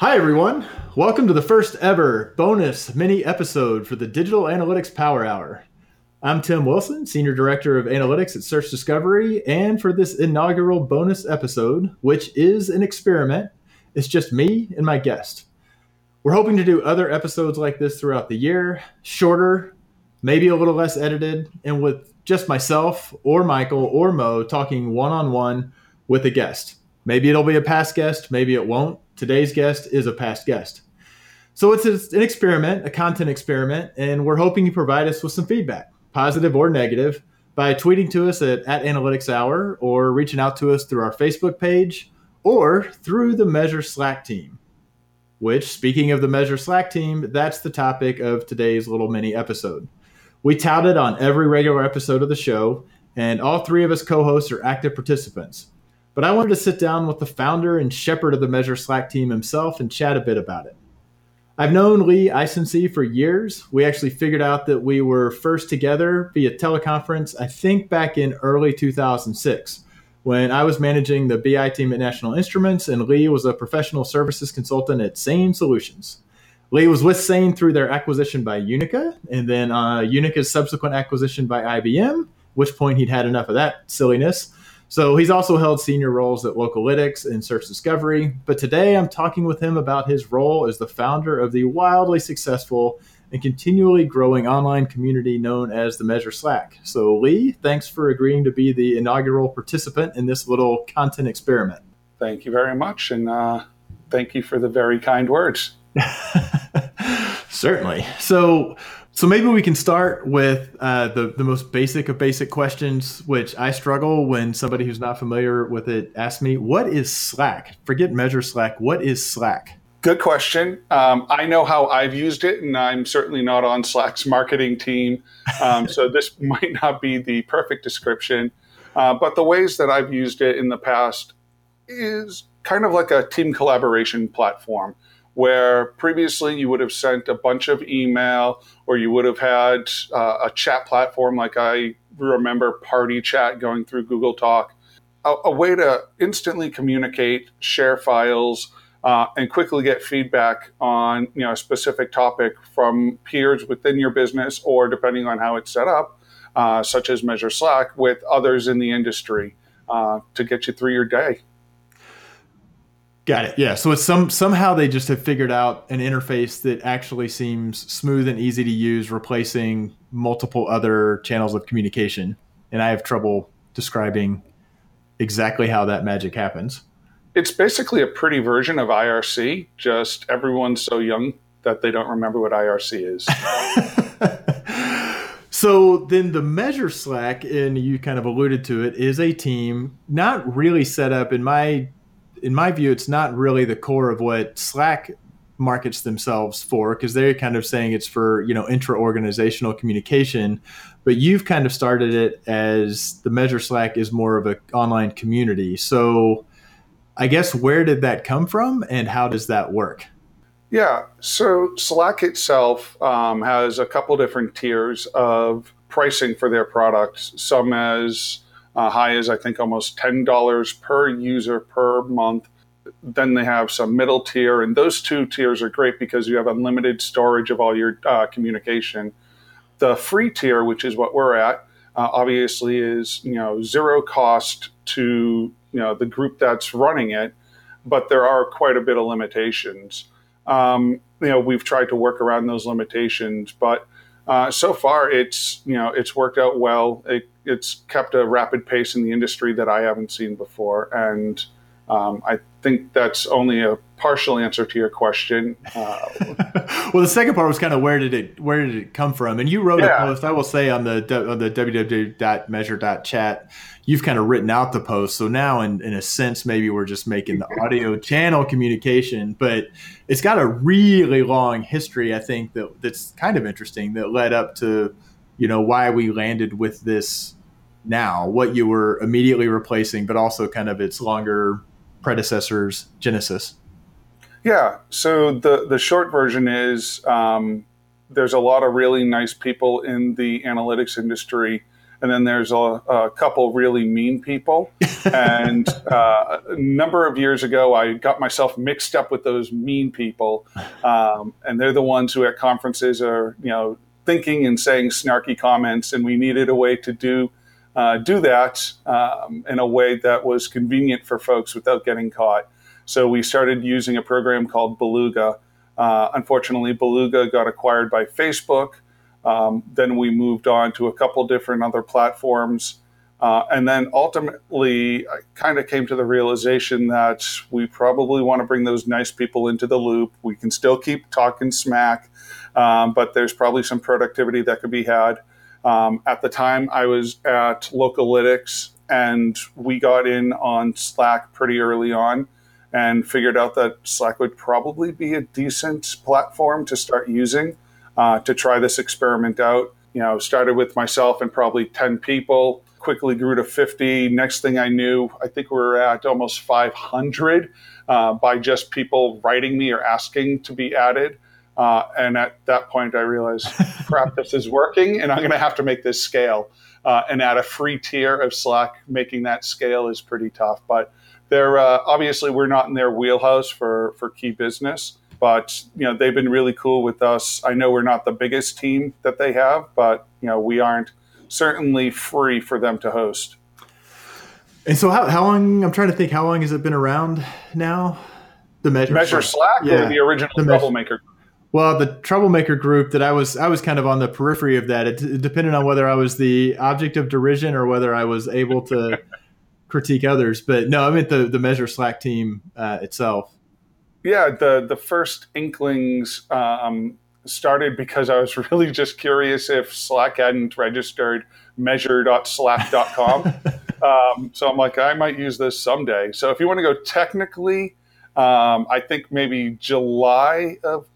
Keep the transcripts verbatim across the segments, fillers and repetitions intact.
Hi, everyone. Welcome to the first ever bonus mini episode for the Digital Analytics Power Hour. I'm Tim Wilson, Senior Director of Analytics at Search Discovery, and for this inaugural bonus episode, which is an experiment, it's just me and my guest. We're hoping to do other episodes like this throughout the year, shorter, maybe a little less edited, and with just myself or Michael or Mo talking one-on-one with a guest. Maybe it'll be a past guest, maybe it won't. Today's guest is a past guest. So it's an experiment, a content experiment, and we're hoping you provide us with some feedback, positive or negative, by tweeting to us at, at Analytics Hour or reaching out to us through our Facebook page or through the Measure Slack team, which, speaking of the Measure Slack team, that's the topic of today's little mini episode. We tout it on every regular episode of the show, and all three of us co-hosts are active participants. But I wanted to sit down with the founder and shepherd of the Measure Slack team himself and chat a bit about it. I've known Lee Isensee for years. We actually figured out that we were first together via teleconference, I think back in early two thousand six, when I was managing the B I team at National Instruments and Lee was a professional services consultant at Sane Solutions. Lee was with Sane through their acquisition by Unica, and then uh, Unica's subsequent acquisition by I B M, at which point he'd had enough of that silliness. So he's also held senior roles at Localytics and Search Discovery. But today I'm talking with him about his role as the founder of the wildly successful and continually growing online community known as the Measure Slack. So Lee, thanks for agreeing to be the inaugural participant in this little content experiment. Thank you very much. And uh, thank you for the very kind words. Certainly. So So maybe we can start with uh, the, the most basic of basic questions, which I struggle when somebody who's not familiar with it asks me, what is Slack? Forget Measure Slack. What is Slack? Good question. Um, I know how I've used it, and I'm certainly not on Slack's marketing team. Um, so this might not be the perfect description. Uh, but the ways that I've used it in the past is kind of like a team collaboration platform, where previously you would have sent a bunch of email or you would have had uh, a chat platform like I remember Party Chat going through Google Talk, a, a way to instantly communicate, share files, uh, and quickly get feedback on you know a specific topic from peers within your business or depending on how it's set up, uh, such as Measure Slack, with others in the industry uh, to get you through your day. Got it. Yeah. So it's some somehow they just have figured out an interface that actually seems smooth and easy to use, replacing multiple other channels of communication. And I have trouble describing exactly how that magic happens. It's basically a pretty version of I R C, just everyone's so young that they don't remember what I R C is. So then the Measure Slack, and you kind of alluded to it, is a team not really set up in my In my view, it's not really the core of what Slack markets themselves for, because they're kind of saying it's for, you know, intra-organizational communication. But you've kind of started it as the Measure Slack is more of an online community. So I guess where did that come from and how does that work? Yeah, so Slack itself um, has a couple different tiers of pricing for their products, some as Uh, high as I think almost ten dollars per user per month. Then they have some middle tier, and those two tiers are great because you have unlimited storage of all your uh, communication. The free tier, which is what we're at, uh, obviously is you know zero cost to you know the group that's running it, but there are quite a bit of limitations. Um, you know we've tried to work around those limitations, but uh, so far it's you know it's worked out well. It, It's kept a rapid pace in the industry that I haven't seen before. And um, I think that's only a partial answer to your question. Uh, well, the second part was kind of where did it where did it come from? And you wrote yeah. a post, I will say, on the on the w w w dot measure dot chat. You've kind of written out the post. So now, in, in a sense, maybe we're just making the audio channel communication. But it's got a really long history, I think, that that's kind of interesting that led up to you know, why we landed with this now, what you were immediately replacing, but also kind of its longer predecessor's genesis. Yeah. So the, the short version is um, there's a lot of really nice people in the analytics industry and then there's a, a couple really mean people. And uh, a number of years ago, I got myself mixed up with those mean people, um, and they're the ones who at conferences are, you know, thinking and saying snarky comments, and we needed a way to do uh, do that um, in a way that was convenient for folks without getting caught. So we started using a program called Beluga. Uh, unfortunately, Beluga got acquired by Facebook. Um, then we moved on to a couple different other platforms. Uh, and then ultimately, I kind of came to the realization that we probably want to bring those nice people into the loop. We can still keep talking smack, um, but there's probably some productivity that could be had. Um, at the time, I was at Localytics, and we got in on Slack pretty early on and figured out that Slack would probably be a decent platform to start using uh, to try this experiment out. You know, started with myself and probably ten people, quickly grew to fifty. Next thing I knew, I think we were at almost five hundred uh, by just people writing me or asking to be added. Uh, and at that point, I realized, crap, this is working, and I'm going to have to make this scale. Uh, and at a free tier of Slack, making that scale is pretty tough. But they're uh, obviously we're not in their wheelhouse for, for key business, but you know they've been really cool with us. I know we're not the biggest team that they have, but you know we aren't certainly free for them to host. And so, how how long? I'm trying to think. How long has it been around now? The Measure, Measure Slack, Slack yeah. or the original the Troublemaker? Well, the Troublemaker group that I was, I was kind of on the periphery of that. It, it depended on whether I was the object of derision or whether I was able to critique others. But no, I meant the, the Measure Slack team uh, itself. Yeah, the, the first inklings um, started because I was really just curious if Slack hadn't registered measure dot slack dot com. um, so I'm like, I might use this someday. So if you want to go technically, um, I think maybe July of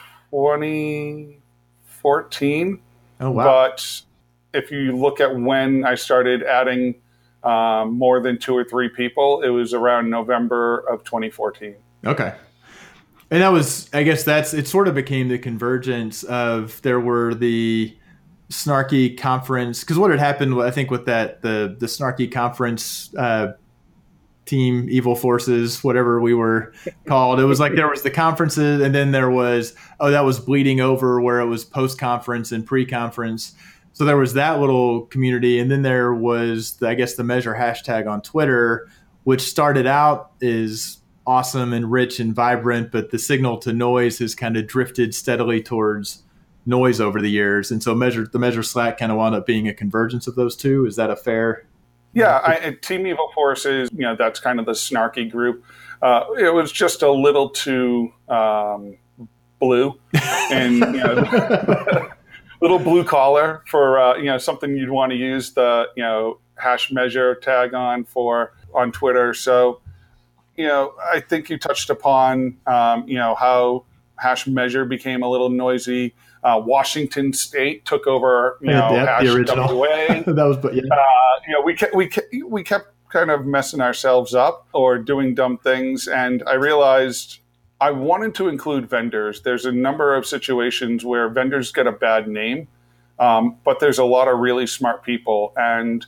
twenty fourteen. Oh, wow. But if you look at when I started adding um, more than two or three people, it was around November of twenty fourteen. Okay. And that was, I guess that's, it sort of became the convergence of, there were the snarky conference, because what had happened, I think with that, the, the snarky conference uh, team, evil forces, whatever we were called. It was like there was the conferences, and then there was, oh, that was bleeding over where it was post-conference and pre-conference. So there was that little community. And then there was, the, I guess, the Measure hashtag on Twitter, which started out as awesome and rich and vibrant, but the signal to noise has kind of drifted steadily towards noise over the years. And so Measure, the Measure Slack kind of wound up being a convergence of those two. Is that a fair... Yeah, I, Team Evil Forces, you know, that's kind of the snarky group. Uh, it was just a little too um, blue and, you know, little blue collar for, uh, you know, something you'd want to use the, you know, hash measure tag on for on Twitter. So, you know, I think you touched upon, um, you know, how hash measure became a little noisy. Uh, Washington State took over, you know, yeah, hash the original. W A. That was, yeah. Uh, you know, we kept, we kept, we kept kind of messing ourselves up or doing dumb things, and I realized I wanted to include vendors. There's a number of situations where vendors get a bad name, um, but there's a lot of really smart people, and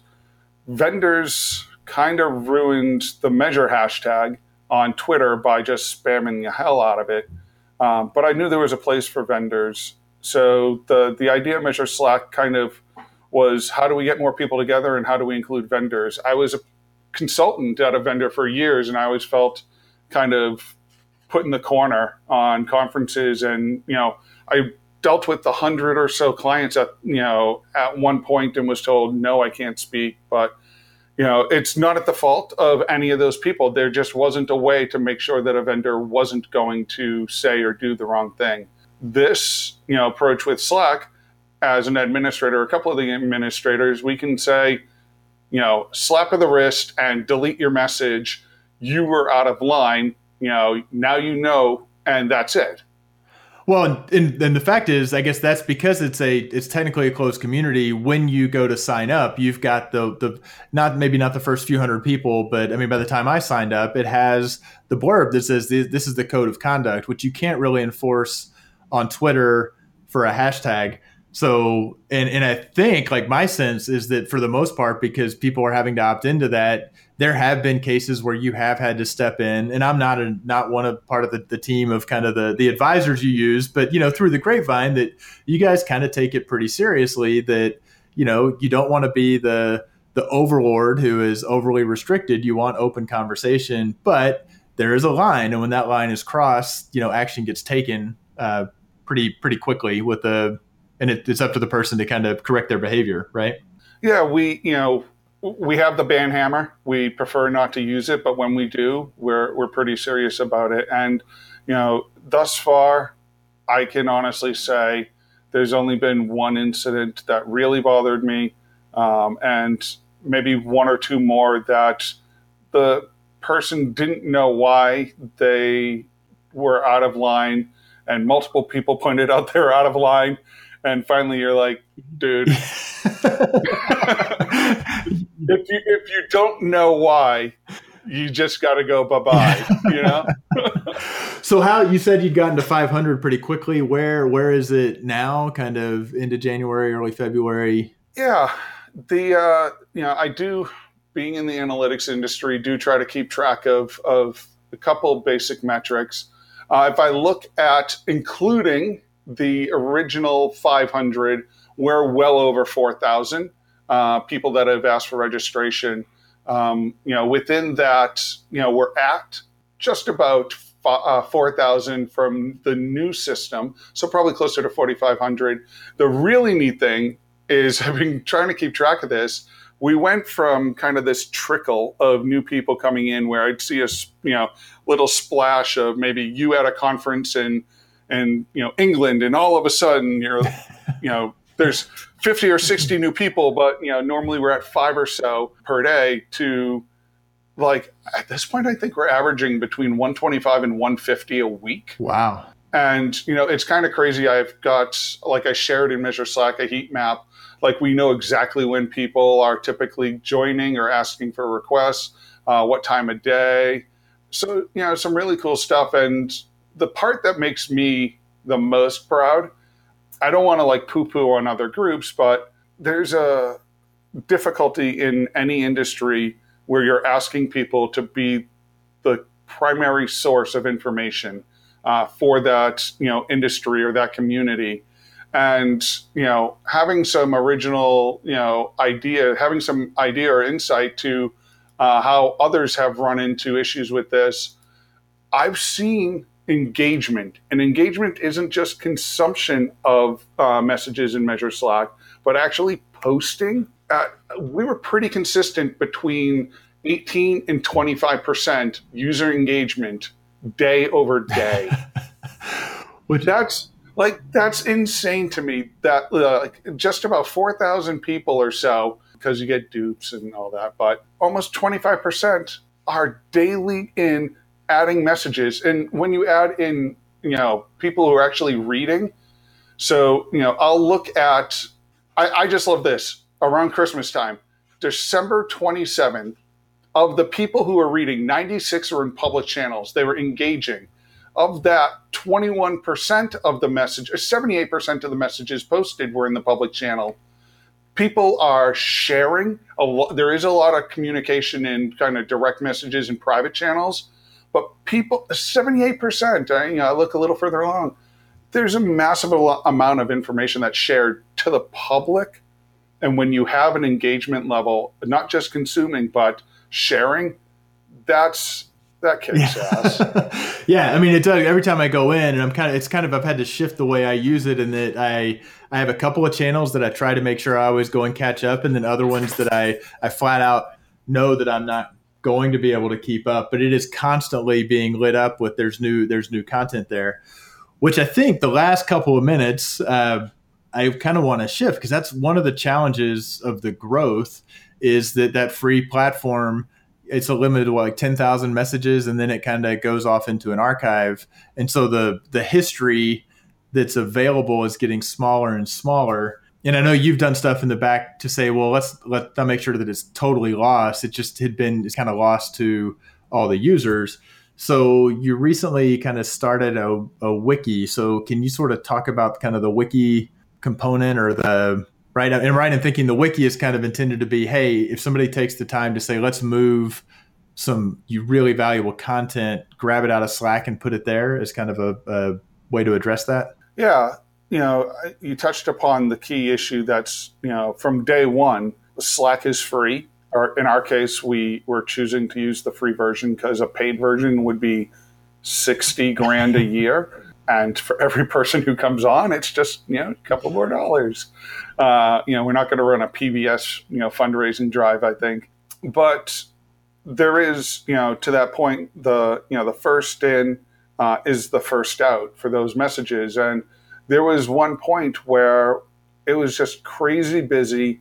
vendors kind of ruined the Measure hashtag on Twitter by just spamming the hell out of it. Um, but I knew there was a place for vendors. So the, the idea of Measure Slack kind of was, how do we get more people together and how do we include vendors? I was a consultant at a vendor for years, and I always felt kind of put in the corner on conferences. And, you know, I dealt with a hundred or so clients at, you know, at one point and was told, no, I can't speak. But, you know, it's not at the fault of any of those people. There just wasn't a way to make sure that a vendor wasn't going to say or do the wrong thing. This, you know, approach with Slack, as an administrator, a couple of the administrators, we can say, you know, slap of the wrist and delete your message. You were out of line. You know, now you know, and that's it. Well, and, and the fact is, I guess that's because it's a it's technically a closed community. When you go to sign up, you've got the the not maybe not the first few hundred people, but I mean, by the time I signed up, it has the blurb that says this is the code of conduct, which you can't really enforce on Twitter for a hashtag. So, and, and I think like my sense is that for the most part, because people are having to opt into that, there have been cases where you have had to step in, and I'm not a, not one of part of the, the team of kind of the, the advisors you use, but, you know, through the grapevine that you guys kind of take it pretty seriously that, you know, you don't want to be the, the overlord who is overly restricted. You want open conversation, but there is a line. And when that line is crossed, you know, action gets taken uh, pretty, pretty quickly with the, and it, it's up to the person to kind of correct their behavior, right? Yeah, we, you know, we have the ban hammer. We prefer not to use it, but when we do, we're we're pretty serious about it. And, you know, thus far, I can honestly say there's only been one incident that really bothered me, um, and maybe one or two more that the person didn't know why they were out of line, and multiple people pointed out they're out of line. And finally, you're like, dude, if you if you don't know why, you just got to go bye bye. You know. So, how you said you'd gotten to five hundred pretty quickly. Where where is it now? Kind of into January, early February. Yeah, the uh, you know I do, being in the analytics industry, do try to keep track of of a couple of basic metrics. Uh, if I look at including the original five hundred, we're well over four thousand uh, people that have asked for registration. Um, you know, within that, you know, we're at just about uh, four thousand from the new system, so probably closer to forty-five hundred. The really neat thing is, I've been trying to keep track of this. We went from kind of this trickle of new people coming in where I'd see a, you know, little splash of maybe you at a conference in and, you know, England, and all of a sudden you're, you know, there's fifty or sixty new people, but, you know, normally we're at five or so per day, to like, at this point, I think we're averaging between one twenty-five and one fifty a week. Wow. And, you know, it's kind of crazy. I've got, like I shared in Measure Slack, a heat map. Like, we know exactly when people are typically joining or asking for requests, uh, what time of day. So, you know, some really cool stuff. And the part that makes me the most proud, I don't want to like poo-poo on other groups, but there's a difficulty in any industry where you're asking people to be the primary source of information uh, for that, you know, industry or that community. And, you know, having some original, you know, idea, having some idea or insight to uh, how others have run into issues with this, I've seen engagement. And engagement isn't just consumption of uh, messages in Measure Slack, but actually posting. Uh, we were pretty consistent between eighteen and twenty-five percent user engagement day over day. Which that's like, that's insane to me, that uh, like just about four thousand people or so, because you get dupes and all that, but almost twenty-five percent are daily in adding messages. And when you add in, you know, people who are actually reading, so, you know, I'll look at, I, I just love this, around Christmas time, December twenty-seventh, of the people who are reading, ninety-six were in public channels. They were engaging. Of that, twenty-one percent of the message, or seventy-eight percent of the messages posted were in the public channel. People are sharing. A lo- there is a lot of communication in kind of direct messages and private channels. But people, seventy-eight percent, I, you know, I look a little further along, there's a massive amount of information that's shared to the public. And when you have an engagement level, not just consuming, but sharing, that's, that kicks yeah. ass. Yeah, I mean, it does. Every time I go in, and I'm kind of, it's kind of, I've had to shift the way I use it, in that I, I have a couple of channels that I try to make sure I always go and catch up, and then other ones that I, I flat out know that I'm not going to be able to keep up, but it is constantly being lit up with there's new there's new content there, which I think the last couple of minutes uh, I kind of want to shift, because that's one of the challenges of the growth, is that that free platform, it's a limited to like ten thousand messages, and then it kind of goes off into an archive, and so the the history that's available is getting smaller and smaller. And I know you've done stuff in the back to say, well, let's let them make sure that it's totally lost. It just had been, it's kind of lost to all the users. So you recently kind of started a, a wiki. So can you sort of talk about kind of the wiki component or the right. And right in thinking the wiki is kind of intended to be, hey, if somebody takes the time to say, let's move some you really valuable content, grab it out of Slack and put it there as kind of a, a way to address that. Yeah. You know, you touched upon the key issue that's, you know, from day one, Slack is free. Or in our case, we were choosing to use the free version because a paid version would be sixty grand a year. And for every person who comes on, it's just, you know, a couple more dollars. Uh, you know, we're not going to run a P B S, you know, fundraising drive, I think. But there is, you know, to that point, the, you know, the first in uh, is the first out for those messages. And there was one point where it was just crazy busy.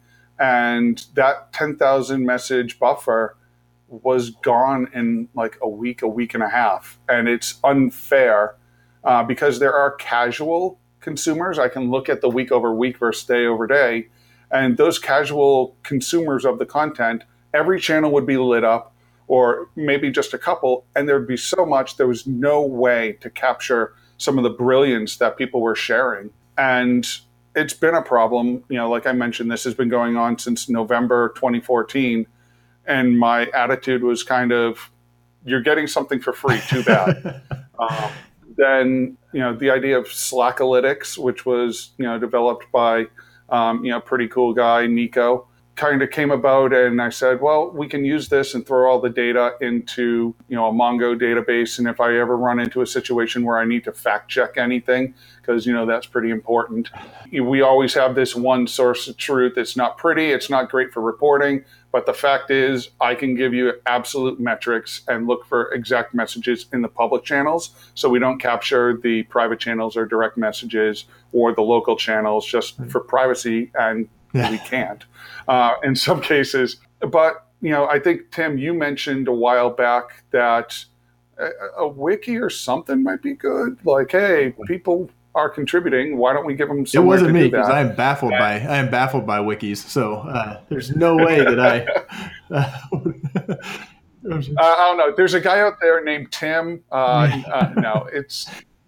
And that ten thousand message buffer was gone in like a week, a week and a half. And it's unfair uh, because there are casual consumers. I can look at the week over week versus day over day. And those casual consumers of the content, every channel would be lit up or maybe just a couple. And there'd be so much, there was no way to capture some of the brilliance that people were sharing. And it's been a problem. You know, like I mentioned, this has been going on since November twenty fourteen. And my attitude was kind of, you're getting something for free, too bad. um, then, you know, the idea of Slackalytics, which was, you know, developed by, um, you know, pretty cool guy, Nico, kind of came about. And I said, well, we can use this and throw all the data into, you know, a Mongo database. And if I ever run into a situation where I need to fact check anything, because, you know, that's pretty important. We always have this one source of truth. It's not pretty. It's not great for reporting. But the fact is, I can give you absolute metrics and look for exact messages in the public channels. So we don't capture the private channels or direct messages or the local channels just for privacy. And we can't uh, in some cases. But, you know, I think, Tim, you mentioned a while back that a, a wiki or something might be good. Like, hey, people are contributing. Why don't we give them somewhere to do that? It wasn't me, because I am baffled by I am baffled by wikis. So uh, there's no way that I. Uh, uh, I don't know. There's a guy out there named Tim. Uh, uh, no, it's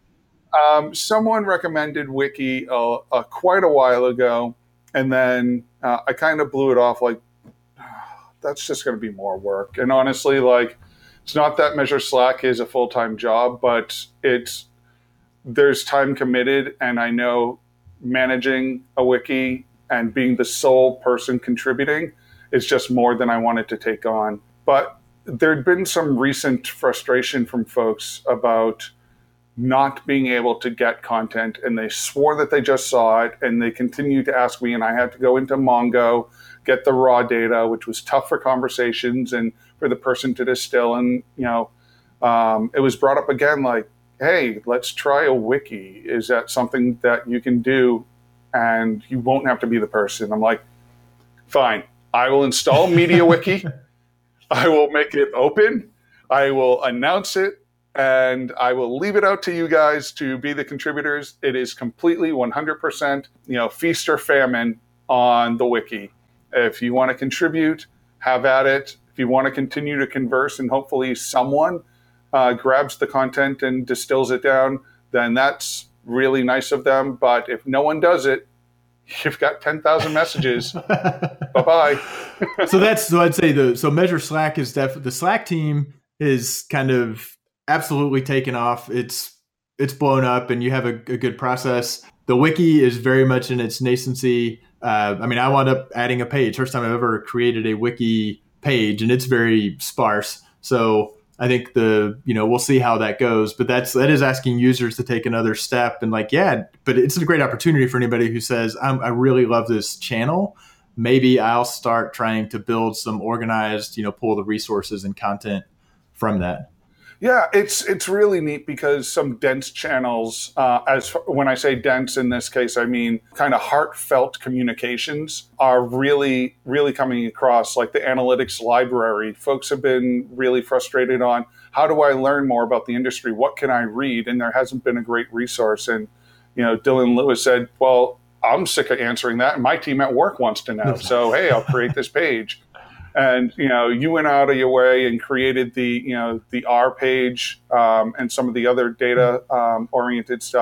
um, someone recommended Wiki uh, uh, quite a while ago, and then uh, I kind of blew it off. Like, oh, that's just going to be more work. And honestly, like, it's not that Measure Slack is a full time job, but it's. There's time committed, and I know managing a wiki and being the sole person contributing is just more than I wanted to take on. But there'd been some recent frustration from folks about not being able to get content, and they swore that they just saw it, and they continued to ask me, and I had to go into Mongo, get the raw data, which was tough for conversations and for the person to distill. And, you know, um, it was brought up again, like, hey, let's try a wiki. Is that something that you can do and you won't have to be the person? I'm like, fine, I will install MediaWiki. I will make it open. I will announce it, and I will leave it out to you guys to be the contributors. It is completely one hundred percent, you know, feast or famine on the wiki. If you want to contribute, have at it. If you want to continue to converse and hopefully someone Uh, grabs the content and distills it down, then that's really nice of them. But if no one does it, you've got ten thousand messages. Bye-bye. So that's, so I'd say the, so Measure Slack is definitely, the Slack team is kind of absolutely taken off. It's, it's blown up and you have a, a good process. The wiki is very much in its nascency. Uh, I mean, I wound up adding a page. First time I've ever created a wiki page, and it's very sparse. So I think the, you know, we'll see how that goes, but that's, that is asking users to take another step and like, yeah, but it's a great opportunity for anybody who says, I'm, I really love this channel. Maybe I'll start trying to build some organized, you know, pull the resources and content from that. Yeah, it's it's really neat because some dense channels, uh, as when I say dense in this case, I mean kind of heartfelt communications are really, really coming across. Like the analytics library, folks have been really frustrated on how do I learn more about the industry? What can I read? And there hasn't been a great resource. And, you know, Dylan Lewis said, well, I'm sick of answering that, and my team at work wants to know. So, hey, I'll create this page. And, you know, you went out of your way and created the, you know, the R page um, and some of the other data um, oriented stuff.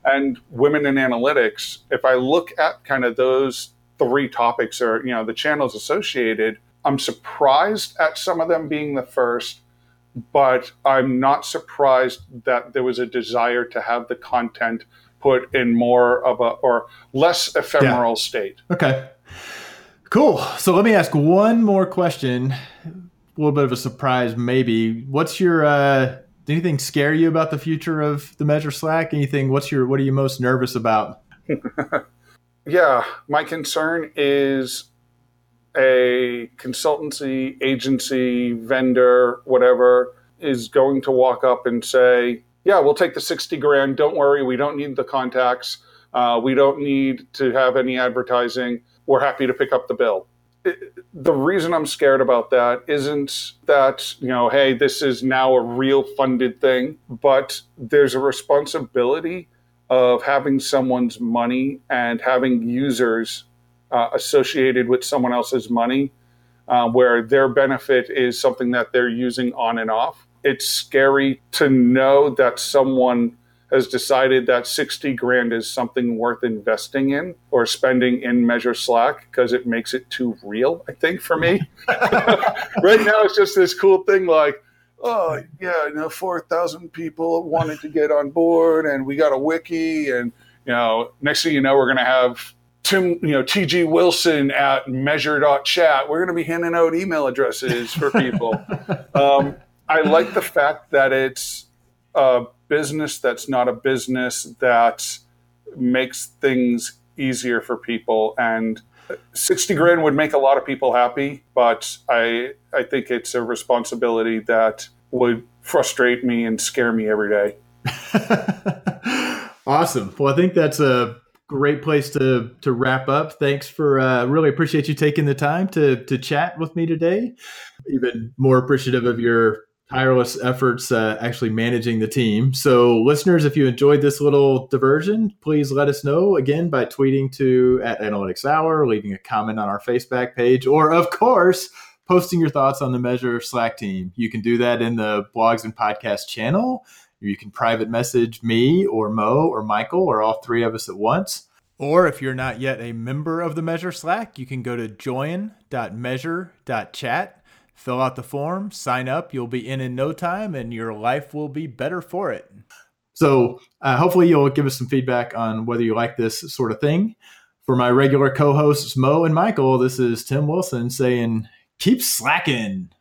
and women in analytics. If I look at kind of those three topics or, you know, the channels associated, I'm surprised at some of them being the first, but I'm not surprised that there was a desire to have the content put in more of a, or less ephemeral yeah. state. Okay. Cool. So let me ask one more question. A little bit of a surprise, maybe. What's your, uh, anything scare you about the future of the Measure Slack? Anything, what's your, what are you most nervous about? Yeah. My concern is a consultancy, agency, vendor, whatever, is going to walk up and say, yeah, we'll take the sixty grand. Don't worry. We don't need the contacts. Uh, we don't need to have any advertising. We're happy to pick up the bill. It, the reason I'm scared about that isn't that, you know, hey, this is now a real funded thing, but there's a responsibility of having someone's money and having users uh, associated with someone else's money, uh, where their benefit is something that they're using on and off. It's scary to know that someone has decided that sixty grand is something worth investing in or spending in Measure Slack because it makes it too real, I think, for me. Right now, it's just this cool thing like, oh, yeah, you know, four thousand people wanted to get on board and we got a wiki. And, you know, next thing you know, we're going to have Tim, you know, T G Wilson at measure dot chat. We're going to be handing out email addresses for people. um, I like the fact that it's a business that's not a business, that makes things easier for people. And sixty grand would make a lot of people happy, but I I think it's a responsibility that would frustrate me and scare me every day. Awesome. Well, I think that's a great place to to wrap up. Thanks for uh, really appreciate you taking the time to to chat with me today. Even more appreciative of your tireless efforts uh, actually managing the team. So listeners, if you enjoyed this little diversion, please let us know again by tweeting to at Analytics Hour, leaving a comment on our Facebook page, or of course, posting your thoughts on the Measure Slack team. You can do that in the blogs and podcast channel. You can private message me or Mo or Michael or all three of us at once. Or if you're not yet a member of the Measure Slack, you can go to join dot measure dot chat. Fill out the form, sign up. You'll be in in no time, and your life will be better for it. So uh, hopefully you'll give us some feedback on whether you like this sort of thing. For my regular co-hosts, Mo and Michael, this is Tim Wilson saying, keep slacking.